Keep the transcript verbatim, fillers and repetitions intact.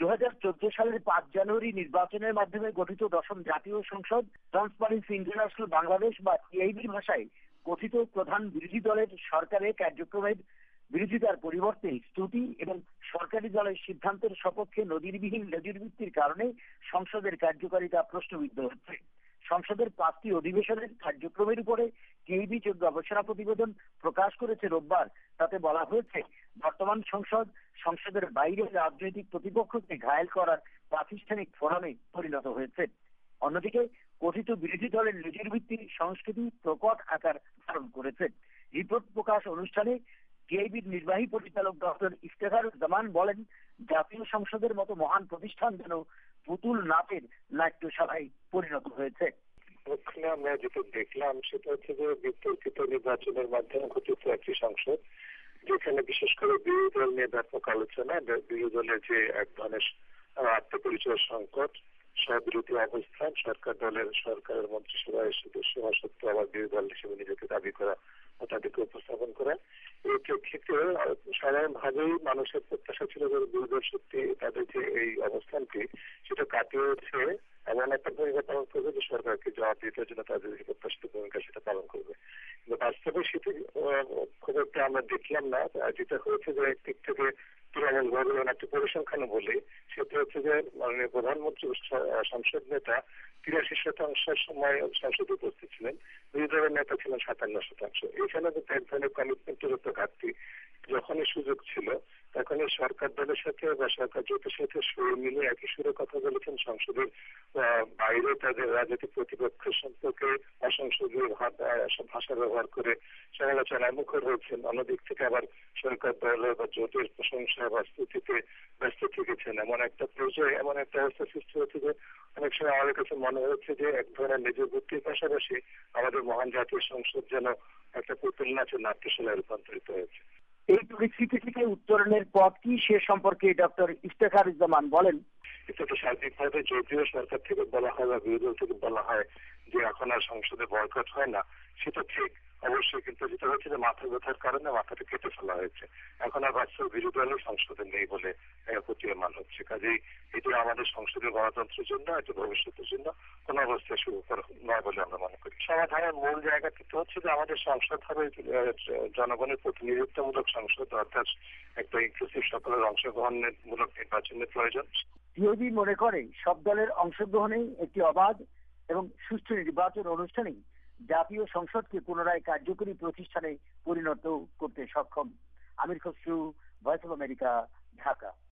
দু হাজার চোদ্দ সালের পাঁচ জানুয়ারি নির্বাচনের মাধ্যমে গঠিত দশম জাতীয় সংসদ ট্রান্সপারেন্সি ইন্টারন্যাশনাল বাংলাদেশ বা টিআইবির ভাষায় কথিত প্রধান বিরোধী দলের সরকারের কার্যক্রমের বিরোধিতার পরিবর্তে স্তুতি এবং সরকারি দলের সিদ্ধান্তের সপক্ষে নজিরবিহীন নজিরভিত্তির কারণে সংসদের কার্যকারিতা প্রশ্নবিদ্ধ হচ্ছে। সংসদের পাঁচটি অধিবেশনের কার্যক্রমের উপরে টিআইবি যোগ্য গবেষণা প্রতিবেদন প্রকাশ করেছে রোববার। তাতে বলা হয়েছে, বর্তমান সংসদ সংসদের বাইরে রাজনৈতিক প্রতিপক্ষকে ঘায়েল করার প্রাতিষ্ঠানিক ফোরামে পরিণত হয়েছে। অন্যদিকে কথিত বিরোধী দলের নজিরভিত্তিক সংস্কৃতি প্রকট আকার ধারণ করেছে। রিপোর্ট প্রকাশ অনুষ্ঠানে টিআইবির নির্বাহী পরিচালক ডক্টর ইফতেখারুজ্জামান বলেন, জাতীয় সংসদের মতো মহান প্রতিষ্ঠান যেন পুতুল নাচের নাট্যশালায় পরিণত হয়েছে। ওখানে আমরা যেটা দেখলাম সেটা হচ্ছে যে বিতর্কিত নির্বাচনের মাধ্যমে গঠিত একটি সংসদ, যেখানে বিশেষ করে বিরোধী দল নিয়ে ব্যাপক আলোচনা, বিরোধী দলের যে এক ধরনের আত্মপরিচয় সংকট, সবিরোধী অবস্থান, সরকার দলের সরকারের মন্ত্রিসভায় সদস্য হওয়া সত্ত্বেও আবার বিরোধী দল হিসেবে নিজেকে দাবি করা ও তাদেরকে উপস্থাপন করা, এই ক্ষেত্রে সাধারণভাবেই মানুষের প্রত্যাশা ছিল যে বিরোধী দল সত্যি তাদের যে এই অবস্থানটি সেটা কাটিয়ে উঠে এমন একটা ভূমিকা পালন করবে যে সরকারকে জবাব দিতে জন্য তাদের যে প্রত্যাশিত ভূমিকা সেটা পালন করবে। কিন্তু বাস্তবে সেটি খুব একটা আমরা দেখলাম না। যেটা হয়েছে যে একদিক থেকে তৃণমূল ভবন একটা পরিসংখ্যান বলে, সেটা হচ্ছে যে মাননীয় প্রধানমন্ত্রী সংসদ নেতা তিরাশি শতাংশের সময় সংসদে উপস্থিত ছিলেন, বিরোধী দলের নেতা ছিলেন সাতান্ন শতাংশ। এখানে এক ধরনের কমিটমেন্টের উপর ঘাটতি। যখনই সুযোগ ছিল তখনই সরকার দলের সাথে বা সরকার জোটের সাথে সুর মিলে একই সুরে কথা বলেছেন। সংসদের বাইরে তাদের রাজনৈতিক প্রতিপক্ষের সম্পর্কে অসংসদীয় ভাষা ব্যবহার করে সমালোচনায় মুখর হয়েছেন। অন্যদিক থেকে আবার সরকার দলের বা জোটের প্রশংসা বা স্তুতিতে ব্যস্ত থেকেছেন। এমন একটা পর্যায়ে এমন একটা অবস্থা সৃষ্টি হচ্ছে যে অনেক সময় আমাদের কাছে মনে হচ্ছে যে এক ধরনের নিজের বুদ্ধির পাশাপাশি আমাদের মহান জাতীয় সংসদ যেন একটা পুতুল নাচের নাট্যশালায় রূপান্তরিত হয়েছে। এই পরিস্থিতি থেকে উত্তরণের পথ কি সে সম্পর্কে ডক্টর ইফতেখারুজ্জামান বলেন, এটা তো সার্বিকভাবে যদিও সরকার থেকে বলা হয় বা বিরোধী দল থেকে বলা হয় যে এখন আর সংসদে বয়কট হয় না, সেটা ঠিক অবশ্যই, কিন্তু যেটা হচ্ছে যে মাথা ব্যথার কারণে মাথাটা কেটে ফেলা হয়েছে। এখন আর বাস্তব বিরোধী দল সংসদে নেই বলে প্রতীয়মান হচ্ছে। কাজেই এটি আমাদের সংসদীয় গণতন্ত্রের জন্য, এটা ভবিষ্যতের জন্য কোন অবস্থায় সুখকর নয় বলে আমরা মনে করি। সমাধানের মূল জায়গাটি তো হচ্ছে যে আমাদের সংসদ হবে জনগণের প্রতিনিধিত্বমূলক সংসদ, অর্থাৎ একটা ইনক্লুসিভ সকলের অংশগ্রহণের মূলক নির্বাচনের প্রয়োজন। টিআইবি মনে করে সব দলের অংশগ্রহণেই একটি অবাধ এবং সুষ্ঠু নির্বাচন অনুষ্ঠানেই জাতীয় সংসদকে পুনরায় কার্যকরী প্রতিষ্ঠানে পরিণত করতে সক্ষম। Amir Khasru, Voice of America, Dhaka.